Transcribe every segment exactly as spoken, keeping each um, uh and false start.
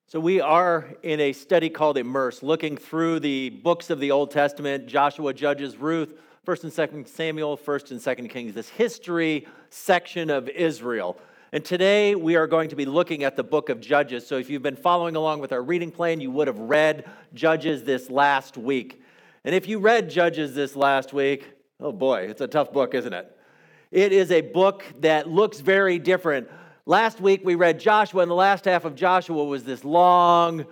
So we are in a study called Immerse, looking through the books of the Old Testament, Joshua, Judges, Ruth, First and Second Samuel, First and Second Kings, this history section of Israel. And today we are going to be looking at the book of Judges. So if you've been following along with our reading plan, you would have read Judges this last week. And if you read Judges this last week, oh boy, it's a tough book, isn't it? It is a book that looks very different. Last week we read Joshua, and the last half of Joshua was this long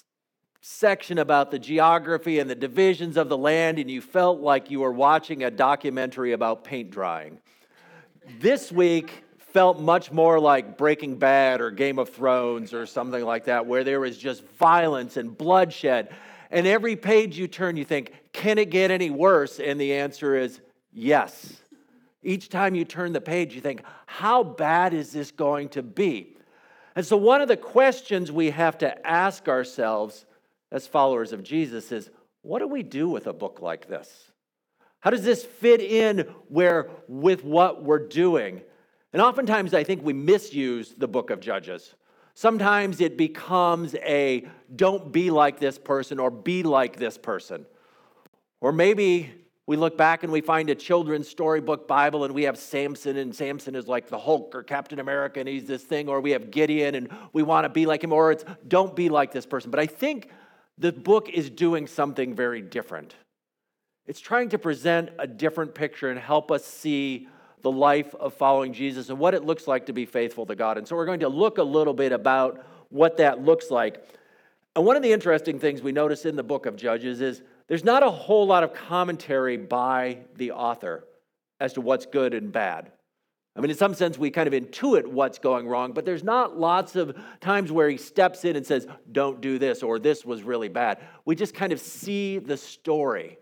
section about the geography and the divisions of the land, and you felt like you were watching a documentary about paint drying. This week felt much more like Breaking Bad or Game of Thrones or something like that, where there was just violence and bloodshed. And every page you turn, you think, can it get any worse? And the answer is yes. Each time you turn the page, you think, how bad is this going to be? And so one of the questions we have to ask ourselves as followers of Jesus is, what do we do with a book like this? How does this fit in where with what we're doing? And oftentimes I think we misuse the book of Judges. Sometimes it becomes a don't be like this person or be like this person. Or maybe we look back and we find a children's storybook Bible and we have Samson, and Samson is like the Hulk or Captain America and he's this thing, or we have Gideon and we want to be like him, or it's don't be like this person. But I think the book is doing something very different. It's trying to present a different picture and help us see the life of following Jesus and what it looks like to be faithful to God. And so we're going to look a little bit about what that looks like. And one of the interesting things we notice in the book of Judges is there's not a whole lot of commentary by the author as to what's good and bad. I mean, in some sense, we kind of intuit what's going wrong, but there's not lots of times where he steps in and says, don't do this, or this was really bad. We just kind of see the story.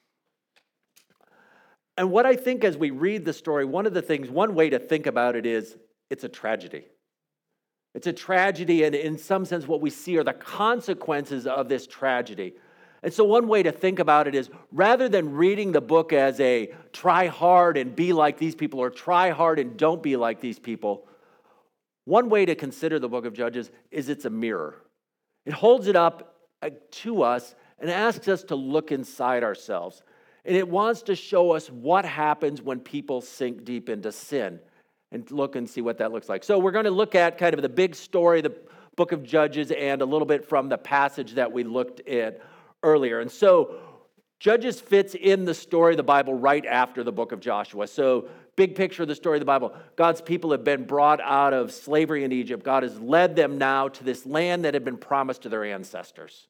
And what I think as we read the story, one of the things, one way to think about it is it's a tragedy. It's a tragedy, and in some sense, what we see are the consequences of this tragedy. And so one way to think about it is, rather than reading the book as a try hard and be like these people, or try hard and don't be like these people, one way to consider the book of Judges is it's a mirror. It holds it up to us and asks us to look inside ourselves. And it wants to show us what happens when people sink deep into sin, and look and see what that looks like. So we're going to look at kind of the big story, the book of Judges, and a little bit from the passage that we looked at earlier. And so Judges fits in the story of the Bible right after the book of Joshua. So big picture of the story of the Bible, God's people have been brought out of slavery in Egypt. God has led them now to this land that had been promised to their ancestors.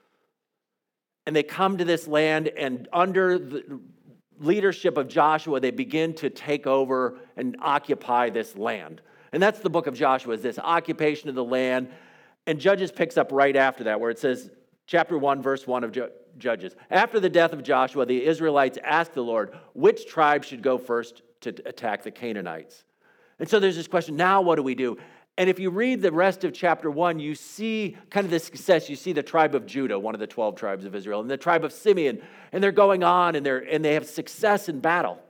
And they come to this land, and under the leadership of Joshua, they begin to take over and occupy this land. And that's the book of Joshua, is this occupation of the land. And Judges picks up right after that, where it says, chapter one, verse one of Judges. After the death of Joshua, the Israelites asked the Lord, which tribe should go first to attack the Canaanites? And so there's this question, now what do we do? And if you read the rest of chapter one, you see kind of the success. You see the tribe of Judah, one of the twelve tribes of Israel, and the tribe of Simeon, and they're going on, and they're and they have success in battle.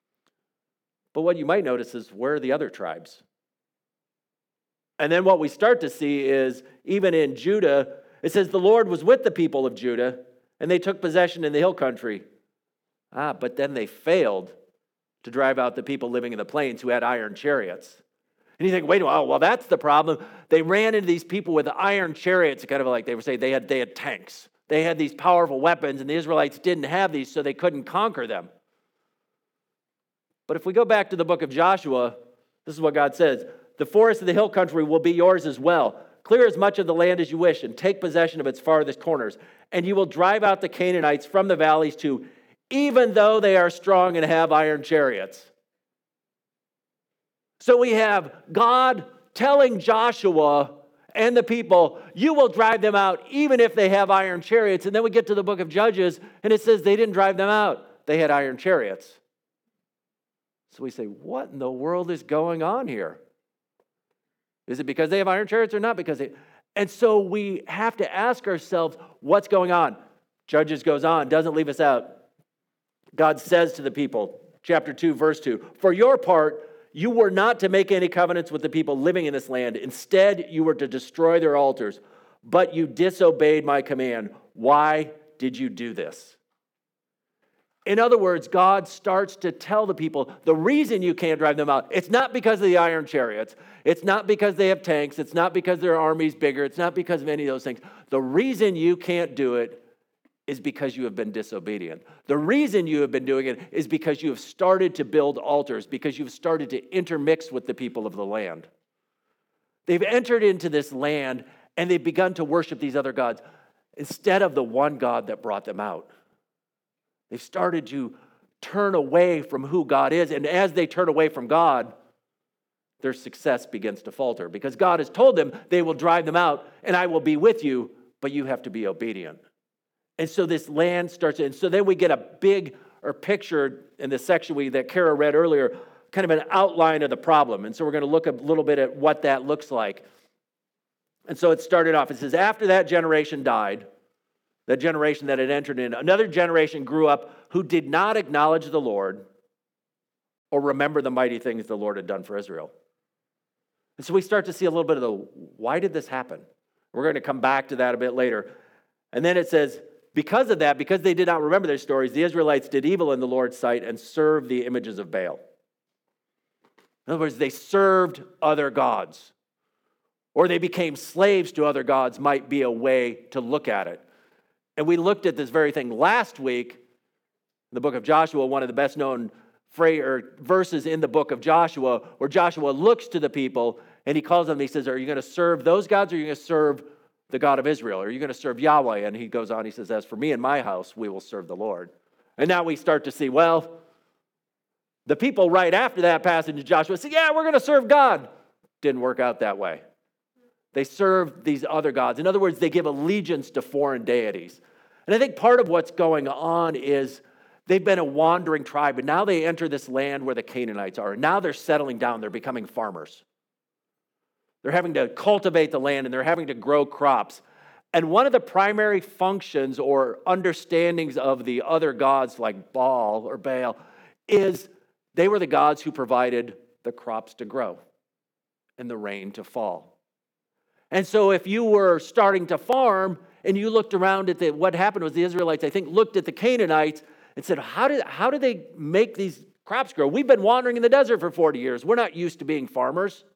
But what you might notice is, where are the other tribes? And then what we start to see is, even in Judah, it says the Lord was with the people of Judah, and they took possession in the hill country. Ah, but then they failed to drive out the people living in the plains who had iron chariots. And you think, wait a minute, oh, well, that's the problem. They ran into these people with iron chariots, kind of like they were saying they had, they had tanks. They had these powerful weapons, and the Israelites didn't have these, so they couldn't conquer them. But if we go back to the book of Joshua, this is what God says. The forest of the hill country will be yours as well. Clear as much of the land as you wish, and take possession of its farthest corners. And you will drive out the Canaanites from the valleys too, even though they are strong and have iron chariots. So we have God telling Joshua and the people, you will drive them out even if they have iron chariots. And then we get to the book of Judges, and it says they didn't drive them out. They had iron chariots. So we say, what in the world is going on here? Is it because they have iron chariots or not? Because they... And so we have to ask ourselves, what's going on? Judges goes on, doesn't leave us out. God says to the people, chapter two, verse two, for your part, you were not to make any covenants with the people living in this land. Instead, you were to destroy their altars. but you disobeyed my command. Why did you do this? In other words, God starts to tell the people the reason you can't drive them out. It's not because of the iron chariots. It's not because they have tanks. It's not because their army's bigger. It's not because of any of those things. The reason you can't do it is because you have been disobedient. The reason you have been doing it is because you have started to build altars, because you've started to intermix with the people of the land. They've entered into this land and they've begun to worship these other gods instead of the one God that brought them out. They've started to turn away from who God is. And as they turn away from God, their success begins to falter because God has told them they will drive them out and I will be with you, but you have to be obedient. And so this land starts, and so then we get a big or picture in the section we that Kara read earlier, kind of an outline of the problem. And so we're going to look a little bit at what that looks like. And so it started off, it says, after that generation died, that generation that had entered in, another generation grew up who did not acknowledge the Lord or remember the mighty things the Lord had done for Israel. And so we start to see a little bit of the, why did this happen? We're going to come back to that a bit later. And then it says, because of that, because they did not remember their stories, the Israelites did evil in the Lord's sight and served the images of Baal. In other words, they served other gods. Or they became slaves to other gods might be a way to look at it. And we looked at this very thing last week in the book of Joshua, one of the best known phrase or verses in the book of Joshua, where Joshua looks to the people and he calls them, he says, are you going to serve those gods or are you going to serve the God of Israel? Are you going to serve Yahweh? And he goes on, he says, as for me and my house, we will serve the Lord. And now we start to see, well, the people right after that passage in Joshua said, yeah, we're going to serve God. Didn't work out that way. They serve these other gods. In other words, they give allegiance to foreign deities. And I think part of what's going on is they've been a wandering tribe, and now they enter this land where the Canaanites are. And now they're settling down. They're becoming farmers. They're having to cultivate the land, and they're having to grow crops. And one of the primary functions or understandings of the other gods like Baal or Baal is they were the gods who provided the crops to grow and the rain to fall. And so if you were starting to farm and you looked around at the, what happened was the Israelites, I think, looked at the Canaanites and said, how did, how do they make these crops grow? We've been wandering in the desert for forty years. We're not used to being farmers.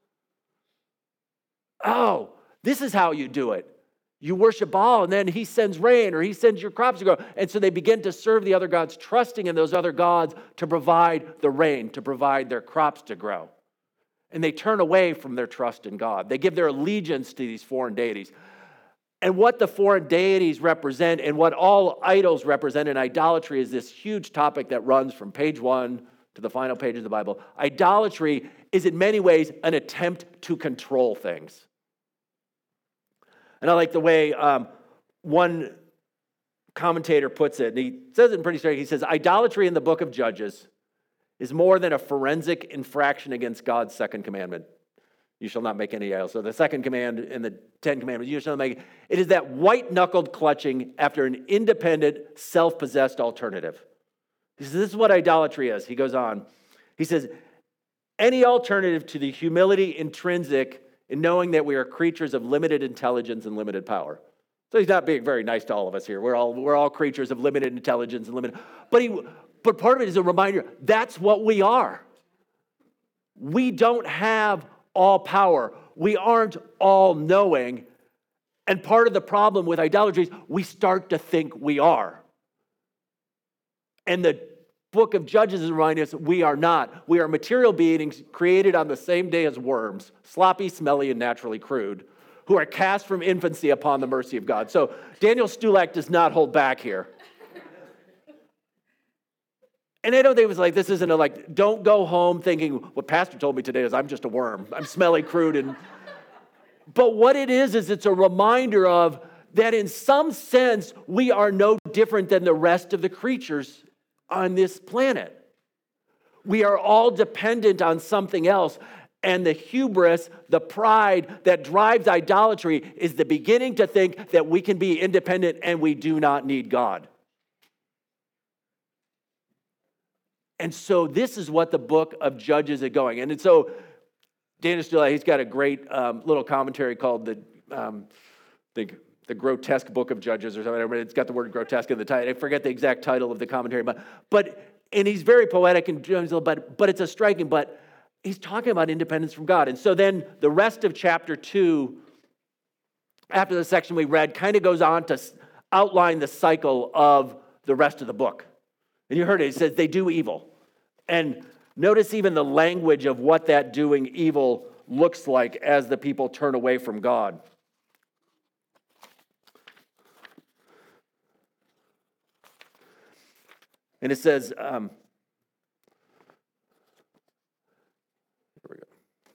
Oh, this is how you do it. You worship Baal and then he sends rain or he sends your crops to grow. And so they begin to serve the other gods, trusting in those other gods to provide the rain, to provide their crops to grow. And they turn away from their trust in God. They give their allegiance to these foreign deities. And what the foreign deities represent and what all idols represent in idolatry is this huge topic that runs from page one to the final page of the Bible. Idolatry is in many ways an attempt to control things. And I like the way um, one commentator puts it, and he says it in pretty straight. He says, idolatry in the book of Judges is more than a forensic infraction against God's second commandment. You shall not make any idols. So the second command in the Ten Commandments, you shall not make. It is that white-knuckled clutching after an independent, self-possessed alternative. He says, this is what idolatry is. He goes on. He says, any alternative to the humility intrinsic in knowing that we are creatures of limited intelligence and limited power. So he's not being very nice to all of us here. We're all, we're all creatures of limited intelligence and limited. But he... But part of it is a reminder, that's what we are. We don't have all power. We aren't all knowing. And part of the problem with idolatry is we start to think we are. And the book of Judges is reminding us we are not. We are material beings created on the same day as worms, sloppy, smelly, and naturally crude, who are cast from infancy upon the mercy of God. So Daniel Stulak does not hold back here. And I don't think it was like, this isn't a like, don't go home thinking, what Pastor told me today is I'm just a worm. I'm smelly, crude. And But what it is, is it's a reminder of that in some sense, we are no different than the rest of the creatures on this planet. We are all dependent on something else. And the hubris, the pride that drives idolatry is the beginning to think that we can be independent and we do not need God. And so this is what the book of Judges is going. And so Daniel Stulak, he's got a great um, little commentary called the, um, think the grotesque book of Judges or something. It's got the word grotesque in the title. I forget the exact title of the commentary, but but and he's very poetic and but but it's a striking. But he's talking about independence from God, and so then the rest of chapter two, after the section we read, kind of goes on to outline the cycle of the rest of the book. And you heard it. It says they do evil, and notice even the language of what that doing evil looks like as the people turn away from God. And it says, um, here we go.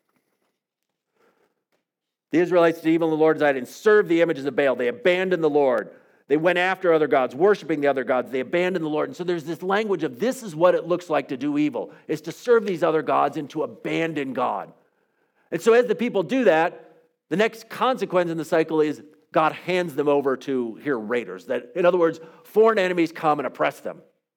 The Israelites did evil in the Lord's sight and served the images of Baal. They abandoned the Lord. They went after other gods, worshiping the other gods. They abandoned the Lord. And so there's this language of this is what it looks like to do evil, is to serve these other gods and to abandon God. And so as the people do that, the next consequence in the cycle is God hands them over to here raiders. That, in other words, foreign enemies come and oppress them.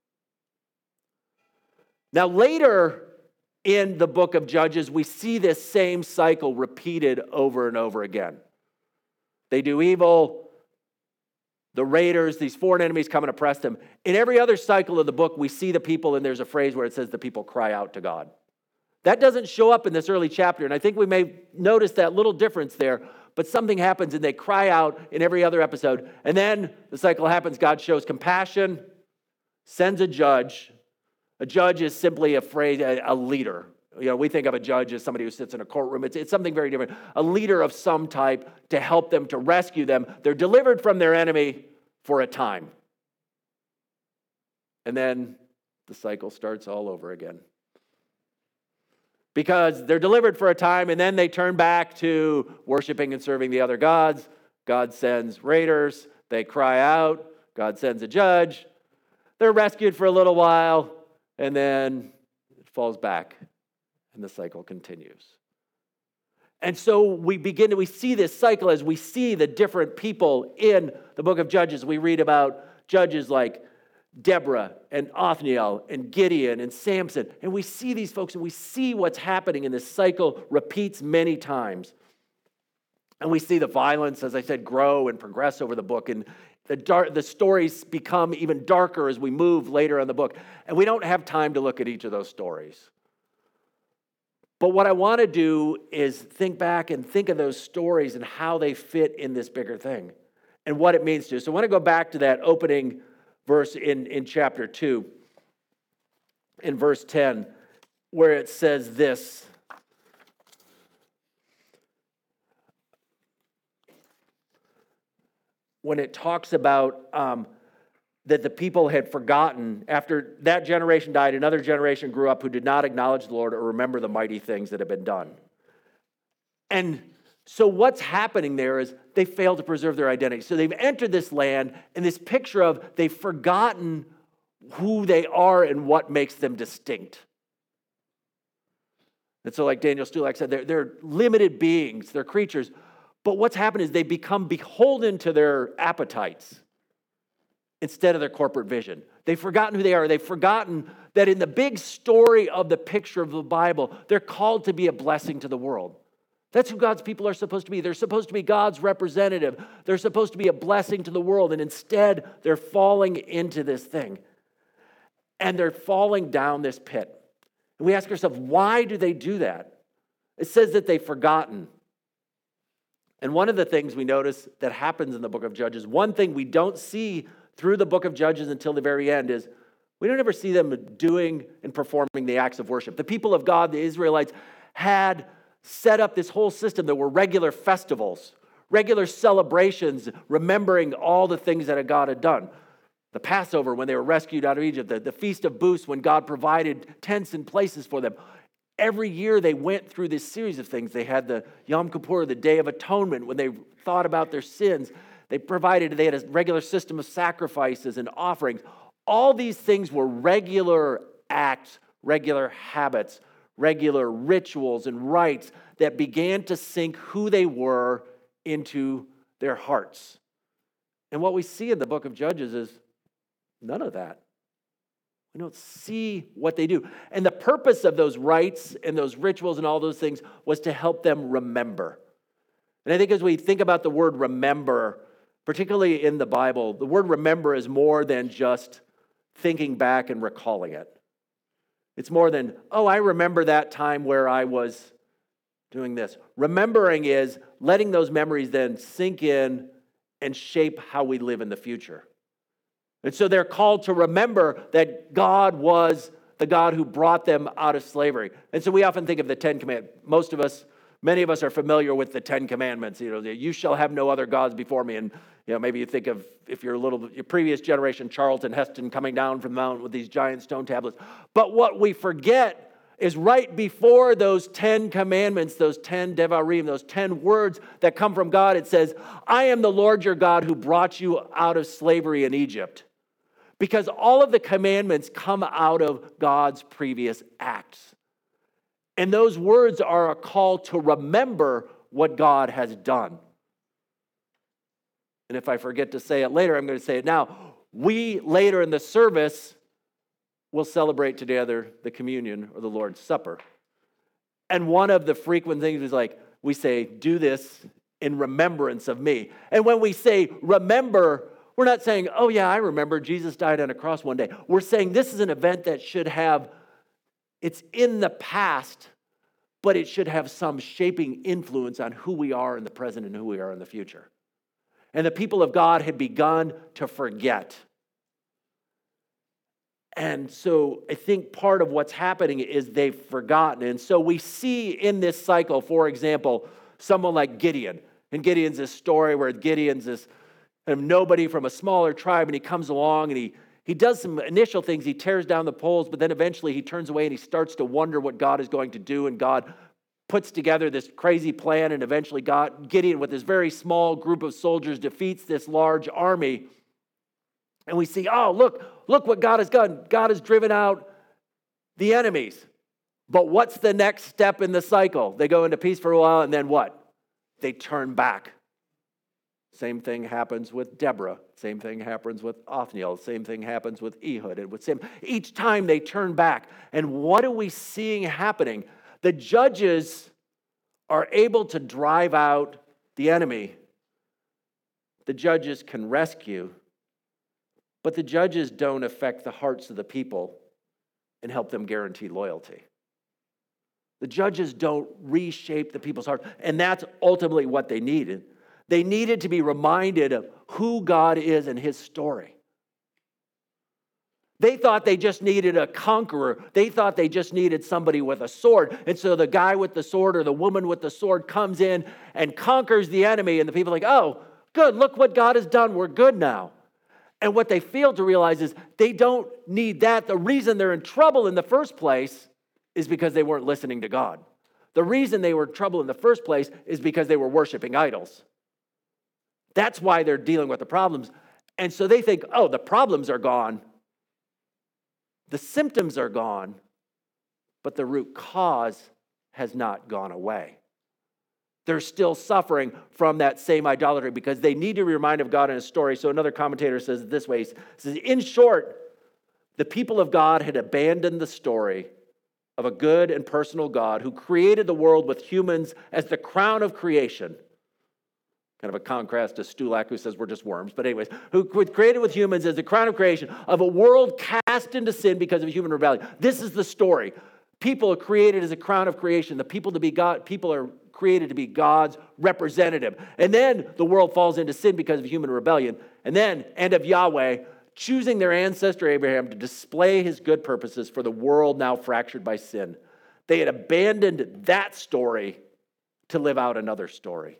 Now, later in the book of Judges, we see this same cycle repeated over and over again. They do evil, the raiders, these foreign enemies come and oppress them. In every other cycle of the book, we see the people, and there's a phrase where it says the people cry out to God. That doesn't show up in this early chapter, and I think we may notice that little difference there, but something happens and they cry out in every other episode. And then the cycle happens, God shows compassion, sends a judge. A judge is simply a phrase, a leader. You know, we think of a judge as somebody who sits in a courtroom. It's, it's something very different. A leader of some type to help them, to rescue them. They're delivered from their enemy for a time. And then the cycle starts all over again. Because they're delivered for a time, and then they turn back to worshiping and serving the other gods. God sends raiders. They cry out. God sends a judge. They're rescued for a little while. And then it falls back, and the cycle continues. And so we begin to, we see this cycle as we see the different people in the book of Judges. We read about judges like Deborah and Othniel and Gideon and Samson. And we see these folks, and we see what's happening, and this cycle repeats many times. And we see the violence, as I said, grow and progress over the book. And The, dark, the stories become even darker as we move later in the book. And we don't have time to look at each of those stories. But what I want to do is think back and think of those stories and how they fit in this bigger thing and what it means to us. So I want to go back to that opening verse in, in chapter two, in verse ten, where it says this. When it talks about um, that the people had forgotten, after that generation died, another generation grew up who did not acknowledge the Lord or remember the mighty things that had been done. And so what's happening there is they fail to preserve their identity. So they've entered this land, and this picture of they've forgotten who they are and what makes them distinct. And so like Daniel Stulak said, they're, they're limited beings, they're creatures. But what's happened is they become beholden to their appetites instead of their corporate vision. They've forgotten who they are. They've forgotten that in the big story of the picture of the Bible, they're called to be a blessing to the world. That's who God's people are supposed to be. They're supposed to be God's representative. They're supposed to be a blessing to the world. And instead, they're falling into this thing. And they're falling down this pit. And we ask ourselves, why do they do that? It says that they've forgotten. And one of the things we notice that happens in the book of Judges, one thing we don't see through the book of Judges until the very end is we don't ever see them doing and performing the acts of worship. The people of God, the Israelites, had set up this whole system. There were regular festivals, regular celebrations, remembering all the things that God had done. The Passover when they were rescued out of Egypt, the, the Feast of Booths when God provided tents and places for them. Every year they went through this series of things. They had the Yom Kippur, the Day of Atonement, when they thought about their sins. They provided, they had a regular system of sacrifices and offerings. All these things were regular acts, regular habits, regular rituals and rites that began to sink who they were into their hearts. And what we see in the book of Judges is none of that. We don't see what they do. And the purpose of those rites and those rituals and all those things was to help them remember. And I think as we think about the word remember, particularly in the Bible, the word remember is more than just thinking back and recalling it. It's more than, oh, I remember that time where I was doing this. Remembering is letting those memories then sink in and shape how we live in the future. And so they're called to remember that God was the God who brought them out of slavery. And so we often think of the Ten Commandments. Most of us, many of us are familiar with the Ten Commandments. You know, you shall have no other gods before me. And you know, maybe you think of, if you're a little, your previous generation, Charlton Heston coming down from the mountain with these giant stone tablets. But what we forget is right before those Ten Commandments, those ten Devarim, those ten words that come from God, it says, I am the Lord your God who brought you out of slavery in Egypt. Because all of the commandments come out of God's previous acts. And those words are a call to remember what God has done. And if I forget to say it later, I'm going to say it now. We, later in the service, will celebrate together the communion or the Lord's Supper. And one of the frequent things is like, we say, do this in remembrance of me. And when we say remember, we're not saying, oh yeah, I remember Jesus died on a cross one day. We're saying this is an event that should have, it's in the past, but it should have some shaping influence on who we are in the present and who we are in the future. And the people of God had begun to forget. And so I think part of what's happening is they've forgotten. And so we see in this cycle, for example, someone like Gideon. And Gideon's this story where Gideon's this kind of nobody from a smaller tribe, and he comes along and he, he does some initial things. He tears down the poles, but then eventually he turns away and he starts to wonder what God is going to do. And God puts together this crazy plan, and eventually God, Gideon, with this very small group of soldiers, defeats this large army. And we see, oh, look, look what God has done. God has driven out the enemies. But what's the next step in the cycle? They go into peace for a while, and then what? They turn back. Same thing happens with Deborah. Same thing happens with Othniel. Same thing happens with Ehud. And with Sam. Each time they turn back. And what are we seeing happening? The judges are able to drive out the enemy. The judges can rescue. But the judges don't affect the hearts of the people and help them guarantee loyalty. The judges don't reshape the people's hearts. And that's ultimately what they needed. They needed to be reminded of who God is and his story. They thought they just needed a conqueror. They thought they just needed somebody with a sword. And so the guy with the sword or the woman with the sword comes in and conquers the enemy. And the people are like, oh, good, look what God has done. We're good now. And what they fail to realize is they don't need that. The reason they're in trouble in the first place is because they weren't listening to God. The reason they were in trouble in the first place is because they were worshiping idols. That's why they're dealing with the problems. And so they think, oh, the problems are gone. The symptoms are gone, but the root cause has not gone away. They're still suffering from that same idolatry because they need to be reminded of God in a story. So another commentator says it this way. He says, in short, the people of God had abandoned the story of a good and personal God who created the world with humans as the crown of creation. Kind of a contrast to Stulak, who says we're just worms. But anyways, who created with humans as the crown of creation of a world cast into sin because of human rebellion. This is the story. People are created as a crown of creation. The people to be God, people are created to be God's representative. And then the world falls into sin because of human rebellion. And then, and of Yahweh choosing their ancestor Abraham to display his good purposes for the world now fractured by sin. They had abandoned that story to live out another story.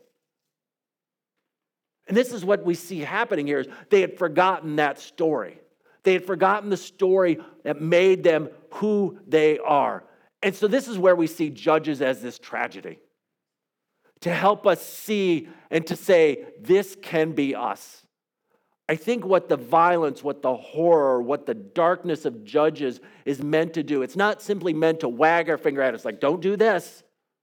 And this is what we see happening here is they had forgotten that story. They had forgotten the story that made them who they are. And so this is where we see Judges as this tragedy. To help us see and to say, this can be us. I think what the violence, what the horror, what the darkness of Judges is meant to do, it's not simply meant to wag our finger at us like, don't do this.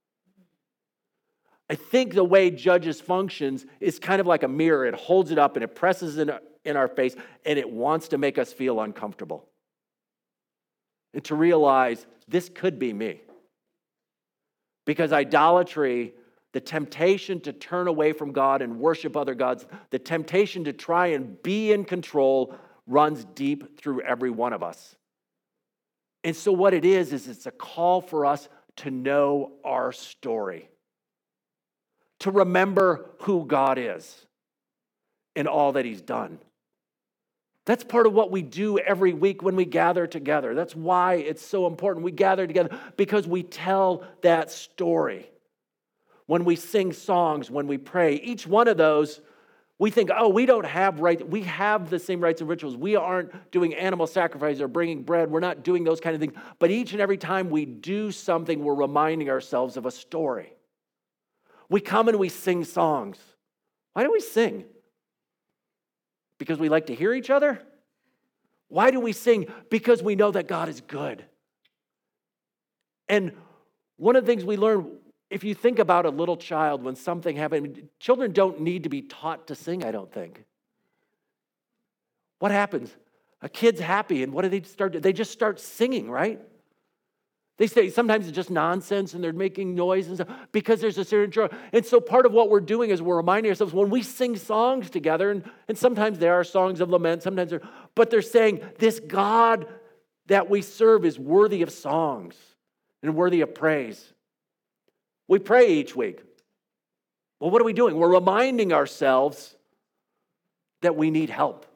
I think the way Judges functions is kind of like a mirror. It holds it up and it presses in, in our face and it wants to make us feel uncomfortable. And to realize this could be me. Because idolatry, The temptation to turn away from God and worship other gods, the temptation to try and be in control runs deep through every one of us. And so what it is, is it's a call for us to know our story, to remember who God is and all that he's done. That's part of what we do every week when we gather together. That's why it's so important. We gather together because we tell that story. When we sing songs, when we pray, each one of those, we think, oh, we don't have right. We have the same rites and rituals. We aren't doing animal sacrifice or bringing bread. We're not doing those kind of things. But each and every time we do something, we're reminding ourselves of a story. We come and we sing songs. Why do we sing? Because we like to hear each other? Why do we sing? Because we know that God is good. And one of the things we learn, if you think about a little child, when something happened, children don't need to be taught to sing, I don't think. What happens? A kid's happy, and what do they start to? They just start singing, right? They say sometimes it's just nonsense and they're making noise and stuff because there's a certain joy. And so part of what we're doing is we're reminding ourselves when we sing songs together, and, and sometimes there are songs of lament, sometimes they're, but they're saying this God that we serve is worthy of songs and worthy of praise. We pray each week. Well, what are we doing? We're reminding ourselves that we need help.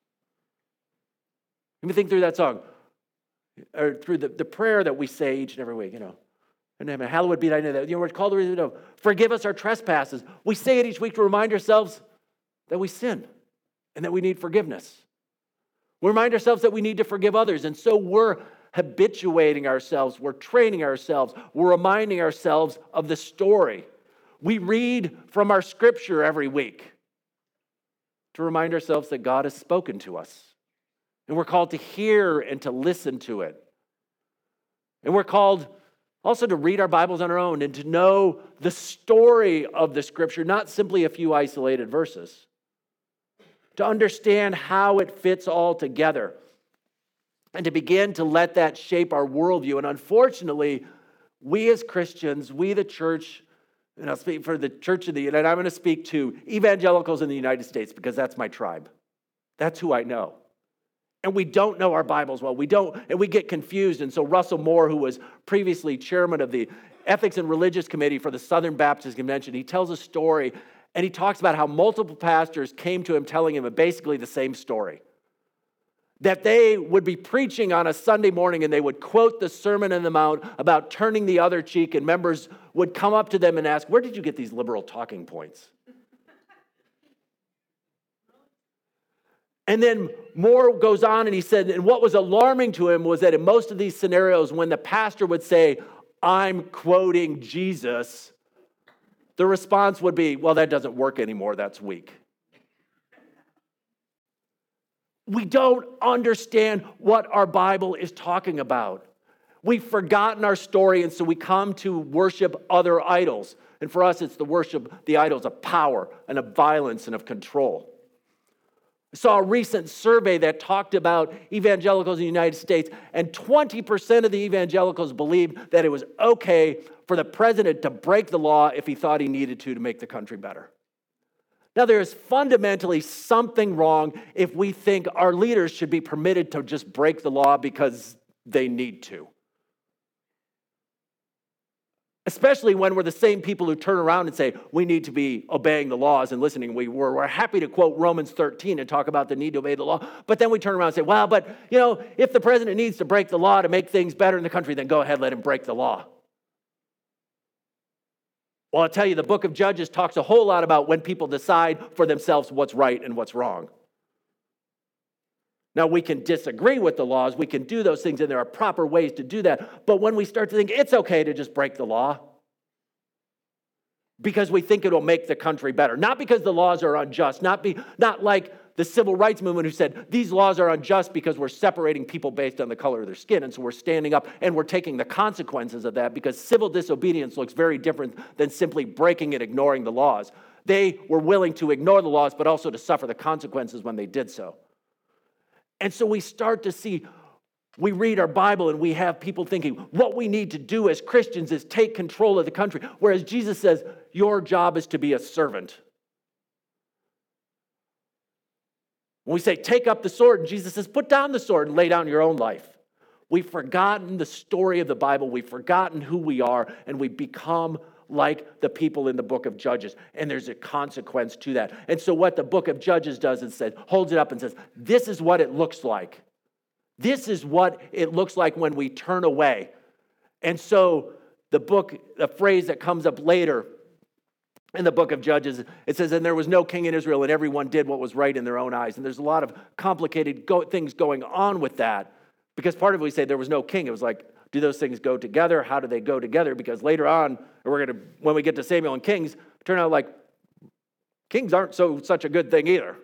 Let me think through that song. Or through the, the prayer that we say each and every week, you know. And then, hallowed be thy name. You know, we're called to, you know, forgive us our trespasses. We say it each week to remind ourselves that we sin and that we need forgiveness. We remind ourselves that we need to forgive others. And so we're habituating ourselves. We're training ourselves. We're reminding ourselves of the story. We read from our scripture every week to remind ourselves that God has spoken to us. And we're called to hear and to listen to it. And we're called also to read our Bibles on our own and to know the story of the scripture, not simply a few isolated verses. To understand how it fits all together. And to begin to let that shape our worldview. And unfortunately, we as Christians, we the church, and I'll speak for the church of the, and I'm going to speak to evangelicals in the United States because that's my tribe. That's who I know. And we don't know our Bibles well. We don't, and we get confused. And so Russell Moore, who was previously chairman of the Ethics and Religious Committee for the Southern Baptist Convention, he tells a story, and he talks about how multiple pastors came to him telling him basically the same story. That they would be preaching on a Sunday morning and they would quote the Sermon on the Mount about turning the other cheek, and members would come up to them and ask, where did you get these liberal talking points? And then Moore goes on and he said, and what was alarming to him was that in most of these scenarios, when the pastor would say, I'm quoting Jesus, the response would be, well, that doesn't work anymore, that's weak. We don't understand what our Bible is talking about. We've forgotten our story, and so we come to worship other idols. And for us, it's the worship, the idols of power and of violence and of control. I saw a recent survey that talked about evangelicals in the United States, and twenty percent of the evangelicals believed that it was okay for the president to break the law if he thought he needed to to make the country better. Now, there is fundamentally something wrong if we think our leaders should be permitted to just break the law because they need to. Especially when we're the same people who turn around and say, we need to be obeying the laws and listening. We, we're, we're happy to quote Romans thirteen and talk about the need to obey the law. But then we turn around and say, well, but, you know, if the president needs to break the law to make things better in the country, then go ahead, let him break the law. Well, I'll tell you, the book of Judges talks a whole lot about when people decide for themselves what's right and what's wrong. Now, we can disagree with the laws. We can do those things, and there are proper ways to do that. But when we start to think it's okay to just break the law because we think it'll make the country better, not because the laws are unjust, not, be, not like the civil rights movement who said these laws are unjust because we're separating people based on the color of their skin, and so we're standing up and we're taking the consequences of that because civil disobedience looks very different than simply breaking and ignoring the laws. They were willing to ignore the laws, but also to suffer the consequences when they did so. And so we start to see We read our Bible and we have people thinking what we need to do as Christians is take control of the country, whereas Jesus says your job is to be a servant. When we say take up the sword, and Jesus says put down the sword and lay down your own life. We've forgotten the story of the Bible, we've forgotten who we are, and we've become like the people in the book of Judges. And there's a consequence to that. And so what the book of Judges does is says, holds it up and says, this is what it looks like. This is what it looks like when we turn away. And so the book, the phrase that comes up later in the book of Judges, it says, and there was no king in Israel, and everyone did what was right in their own eyes. And there's a lot of complicated go- things going on with that, because part of it we say there was no king. It was like, do those things go together? How do they go together? Because later on, or we're going to, when we get to Samuel and Kings, turn out like kings aren't so such a good thing either.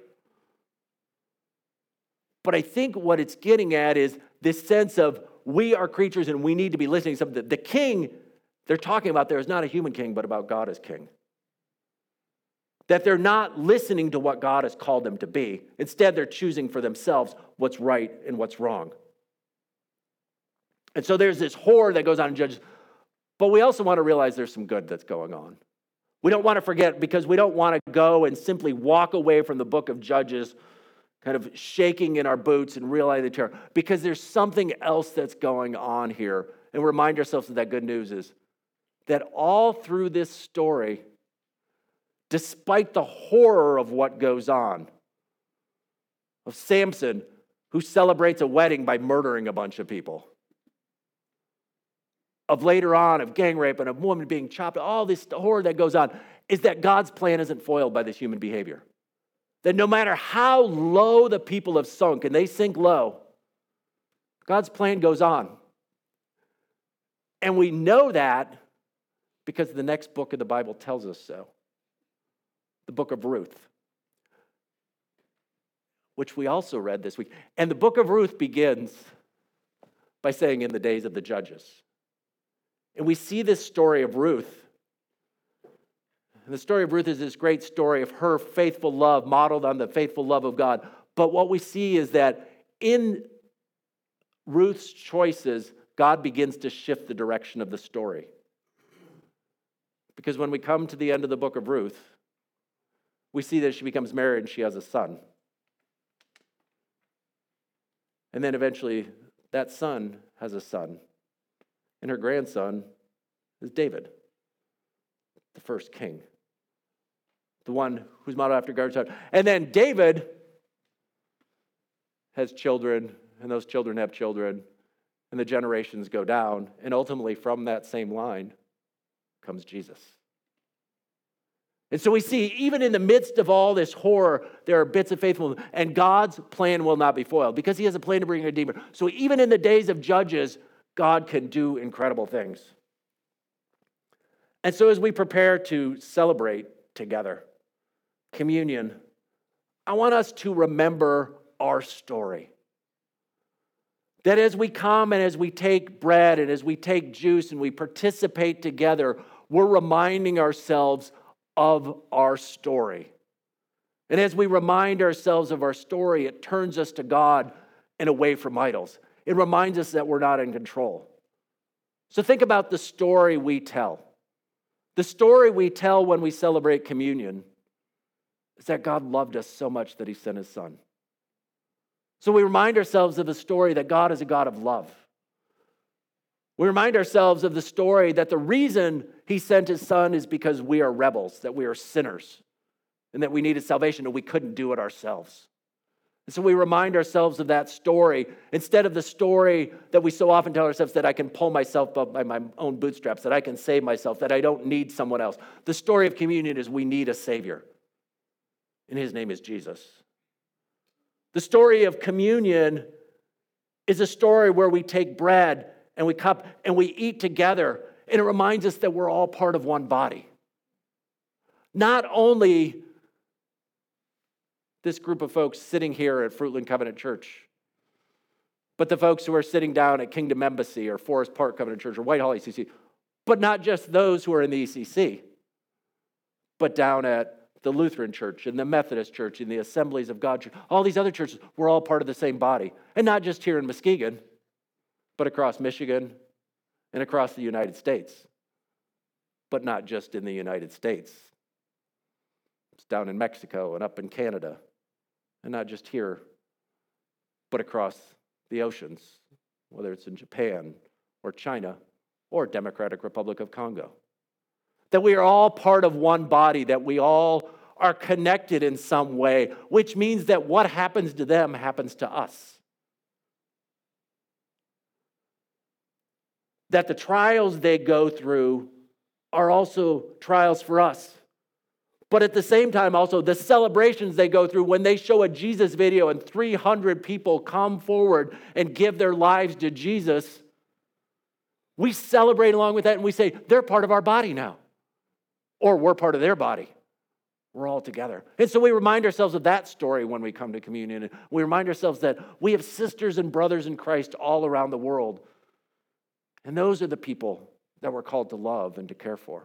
But I think what it's getting at is this sense of we are creatures and we need to be listening to something. The king they're talking about there is not a human king, but about God as king. That they're not listening to what God has called them to be. Instead, they're choosing for themselves what's right and what's wrong. And so there's this horror that goes on in Judges, but we also want to realize there's some good that's going on. We don't want to forget, because we don't want to go and simply walk away from the book of Judges kind of shaking in our boots and realizing the terror, because there's something else that's going on here. And remind ourselves that that good news is that all through this story, despite the horror of what goes on, of Samson, who celebrates a wedding by murdering a bunch of people, of later on, of gang rape and of women being chopped, all this horror that goes on, is that God's plan isn't foiled by this human behavior. That no matter how low the people have sunk, and they sink low, God's plan goes on. And we know that because the next book of the Bible tells us so. The book of Ruth, which we also read this week. And the book of Ruth begins by saying, in the days of the judges. And we see this story of Ruth. And the story of Ruth is this great story of her faithful love, modeled on the faithful love of God. But what we see is that in Ruth's choices, God begins to shift the direction of the story. Because when we come to the end of the book of Ruth, we see that she becomes married and she has a son. And then eventually, that son has a son. And her grandson is David, the first king. The one who's modeled after God's heart. And then David has children, and those children have children, and the generations go down. And ultimately, from that same line comes Jesus. And so we see, even in the midst of all this horror, there are bits of faithfulness, and God's plan will not be foiled, because he has a plan to bring a redeemer. So even in the days of Judges, God can do incredible things. And so as we prepare to celebrate together communion, I want us to remember our story. That as we come and as we take bread and as we take juice and we participate together, we're reminding ourselves of our story. And as we remind ourselves of our story, it turns us to God and away from idols. It reminds us that we're not in control. So think about the story we tell. The story we tell when we celebrate communion is that God loved us so much that he sent his son. So we remind ourselves of the story that God is a God of love. We remind ourselves of the story that the reason he sent his son is because we are rebels, that we are sinners, and that we needed salvation and we couldn't do it ourselves. And so we remind ourselves of that story instead of the story that we so often tell ourselves, that I can pull myself up by my own bootstraps, that I can save myself, that I don't need someone else. The story of communion is we need a Savior, and his name is Jesus. The story of communion is a story where we take bread and we cup and we eat together, and it reminds us that we're all part of one body. Not only this group of folks sitting here at Fruitland Covenant Church, but the folks who are sitting down at Kingdom Embassy or Forest Park Covenant Church or Whitehall E C C, but not just those who are in the E C C, but down at the Lutheran Church and the Methodist Church and the Assemblies of God Church, all these other churches, we're all part of the same body. And not just here in Muskegon, but across Michigan and across the United States, but not just in the United States. It's down in Mexico and up in Canada, and not just here, but across the oceans, whether it's in Japan or China or Democratic Republic of Congo. That we are all part of one body, that we all are connected in some way, which means that what happens to them happens to us. That the trials they go through are also trials for us. But at the same time, also, the celebrations they go through when they show a Jesus video and three hundred people come forward and give their lives to Jesus, we celebrate along with that and we say, they're part of our body now. Or we're part of their body. We're all together. And so we remind ourselves of that story when we come to communion. And we remind ourselves that we have sisters and brothers in Christ all around the world. And those are the people that we're called to love and to care for.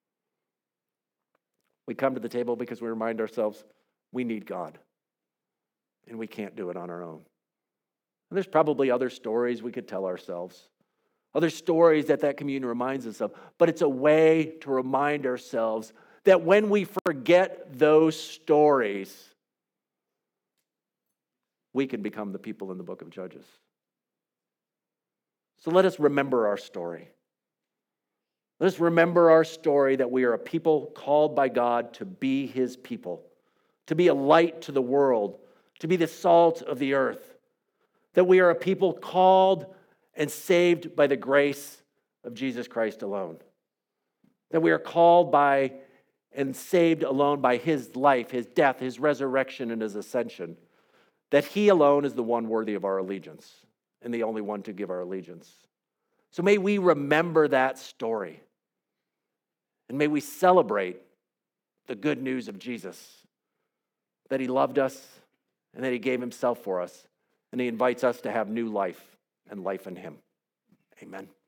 We come to the table because we remind ourselves we need God. And we can't do it on our own. And there's probably other stories we could tell ourselves. Other stories that that communion reminds us of. But it's a way to remind ourselves that when we forget those stories, we can become the people in the book of Judges. So let us remember our story. Let us remember our story that we are a people called by God to be his people, to be a light to the world, to be the salt of the earth, that we are a people called and saved by the grace of Jesus Christ alone, that we are called by and saved alone by his life, his death, his resurrection, and his ascension, that he alone is the one worthy of our allegiance and the only one to give our allegiance. So may we remember that story. And may we celebrate the good news of Jesus, that he loved us and that he gave himself for us, and he invites us to have new life and life in him. Amen.